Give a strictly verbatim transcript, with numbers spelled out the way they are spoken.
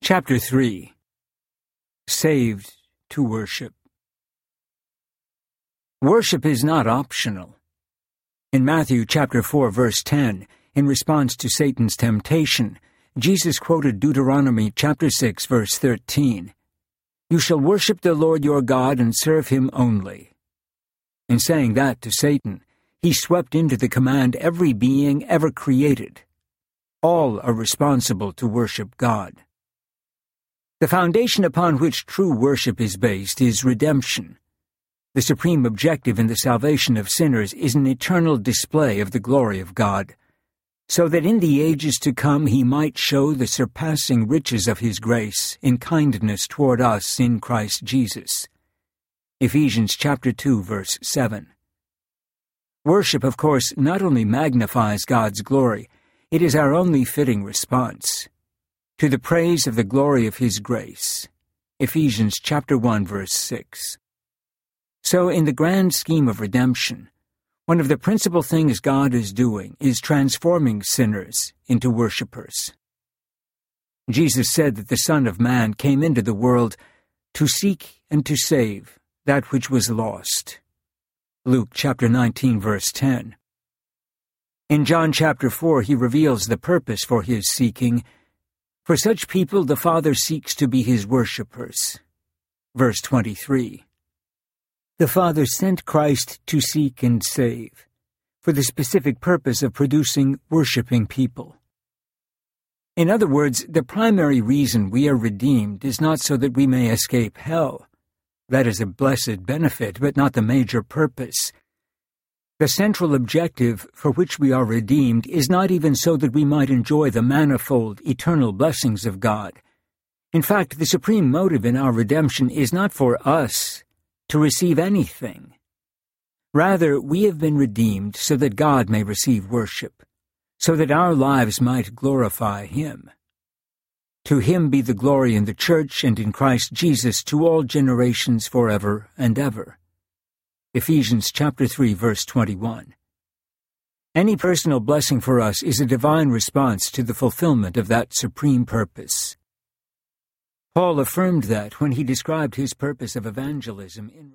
Chapter three. Saved to Worship. Worship is not optional. In Matthew chapter four, verse ten, in response to Satan's temptation, Jesus quoted Deuteronomy chapter six, verse thirteen. "You shall worship the Lord your God and serve him only." In saying that to Satan, he swept into the command every being ever created. All are responsible to worship God. The foundation upon which true worship is based is redemption. The supreme objective in the salvation of sinners is an eternal display of the glory of God, so that in the ages to come he might show the surpassing riches of his grace in kindness toward us in Christ Jesus. Ephesians chapter two, verse seven. Worship, of course, not only magnifies God's glory, it is our only fitting response to the praise of the glory of his grace. Ephesians chapter one, verse six. So in the grand scheme of redemption, one of the principal things God is doing is transforming sinners into worshipers. Jesus said that the Son of Man came into the world to seek and to save that which was lost. Luke chapter nineteen, verse ten. In John chapter four, he reveals the purpose for his seeking. For such people the Father seeks to be his worshippers. Verse twenty-three. The Father sent Christ to seek and save, for the specific purpose of producing worshiping people. In other words, the primary reason we are redeemed is not so that we may escape hell. That is a blessed benefit, but not the major purpose. The central objective for which we are redeemed is not even so that we might enjoy the manifold, eternal blessings of God. In fact, the supreme motive in our redemption is not for us to receive anything. Rather, we have been redeemed so that God may receive worship, so that our lives might glorify him. To him be the glory in the church and in Christ Jesus to all generations forever and ever. Ephesians chapter three, verse twenty-one. Any personal blessing for us is a divine response to the fulfillment of that supreme purpose. Paul affirmed that when he described his purpose of evangelism in